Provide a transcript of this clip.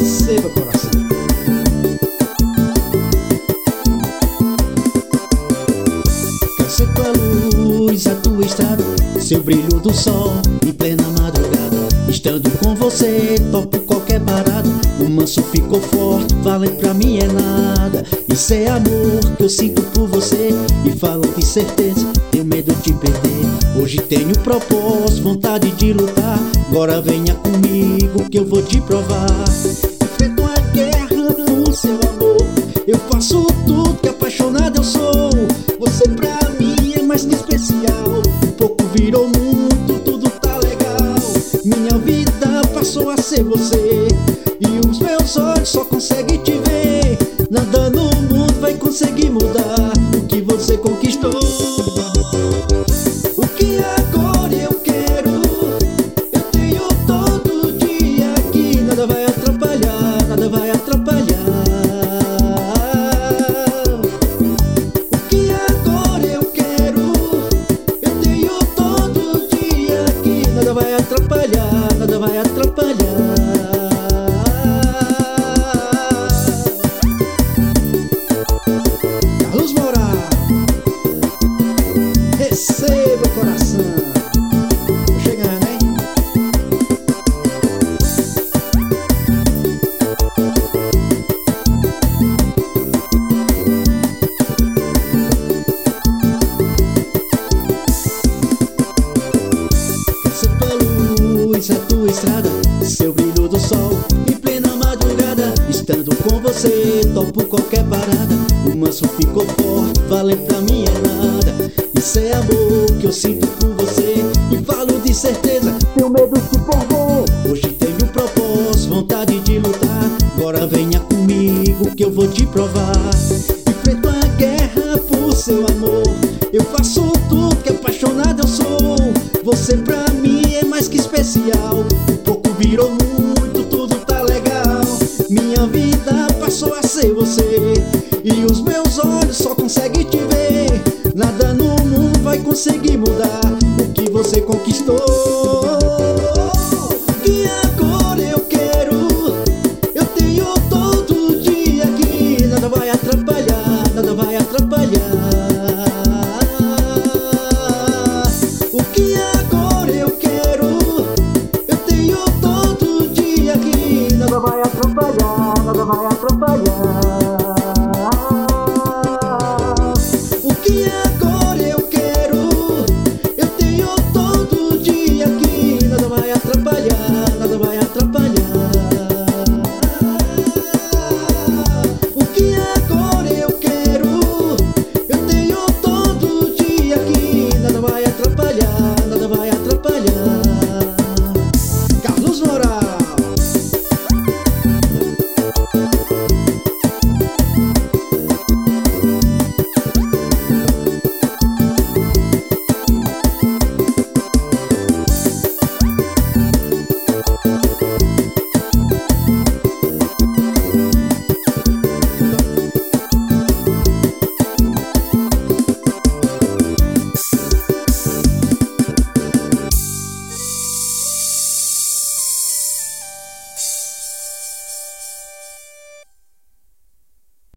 Receba, coração. Quero ser tua luz, a tua estrada, seu brilho do sol em plena madrugada. Estando com você, topo qualquer parada. O manso ficou forte, vale pra mim é nada. Isso é amor que eu sinto por você. E falo de certeza, tenho medo de perder. Hoje tenho propósito, vontade de lutar. Agora venha comigo que eu vou te provar. Enfrento a guerra por seu amor. Eu faço tudo que apaixonado eu sou. Você pra mim é mais que especial. Um pouco virou muito, tudo tá legal. Minha vida passou a ser você. E os meus olhos só conseguem te ver. Nada no mundo vai conseguir mudar o que você conquistou. O que agora eu quero, eu tenho todo dia aqui. Nada vai atrapalhar, nada vai atrapalhar. O que agora eu quero, eu tenho todo dia aqui. Nada vai atrapalhar, nada vai atrapalhar. Receba, coração. Tô chegando, hein? Quero ser tua luz, a tua estrada, seu brilho do sol em plena madrugada. Estando com você, topo qualquer parada. O manso ficou forte, vale pra mim é nada. Isso é amor que eu sinto por você. E falo de certeza, tenho medo de perder. Hoje tenho propósito, vontade de lutar. Agora venha comigo que eu vou te provar. Enfrento a guerra por seu amor. Eu faço tudo que apaixonado eu sou. Você pra mim é mais que especial. Um pouco virou muito, tudo tá legal. Minha vida passou a ser você. E os meus olhos só conseguem te ver. Nada no mundo vai conseguir mudar o que você conquistou.